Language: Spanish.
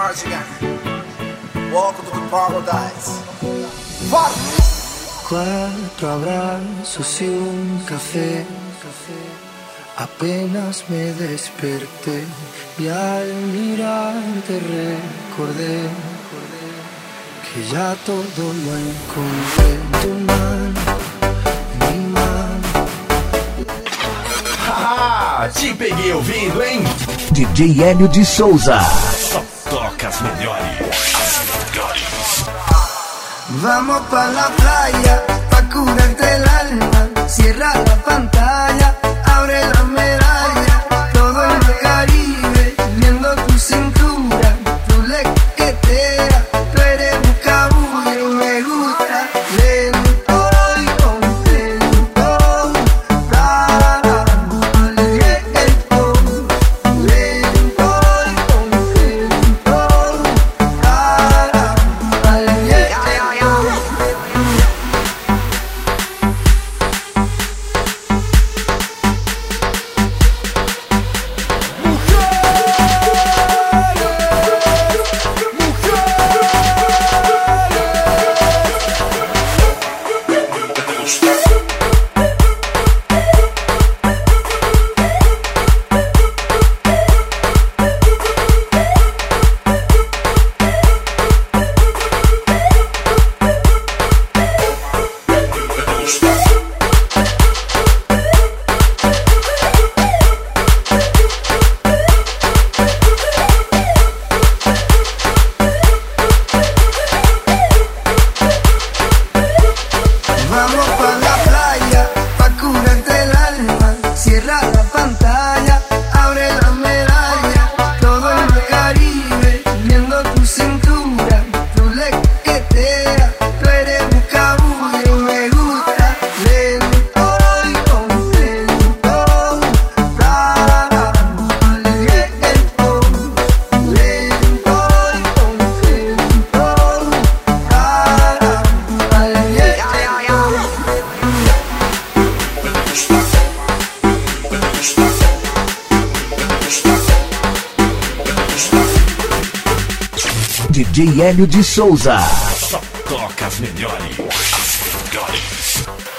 Cardigan. Welcome to the paradise. Fuck. 4 abrazos y un café. Apenas me desperté y al mirarte recordé que ya todo lo encontré en tu mano, en mi mano. Ah, te peguei ouvindo, hein? DJ Hélio de Souza. Só toca as melhores. Vamos pa' la playa, pa' curarte el alma. Cierra la pantalla, abre la medalla. Todo en el Caribe, viendo tu cintura. Tu lequetea, tú eres un cabullo, me gusta. Lento y contento, para aliento. Lento y contento, para aliento. Vamos pa' la playa, pa' curarte el alma. Cierra la pantalla, abre la medalla. Todo en el Caribe, viendo tu cintura. Tu lequetea, tú eres un cabullo, me gusta. Lento y contento, para aliento. Lento y contento, para aliento. DJ Hélio de Souza. Só toca as melhores.